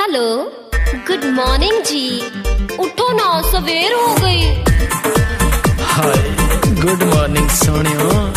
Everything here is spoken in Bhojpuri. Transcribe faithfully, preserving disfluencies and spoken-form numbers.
हेलो, गुड मॉर्निंग जी। उठो ना, सवेर हो गई। Hi, good morning सोनियो।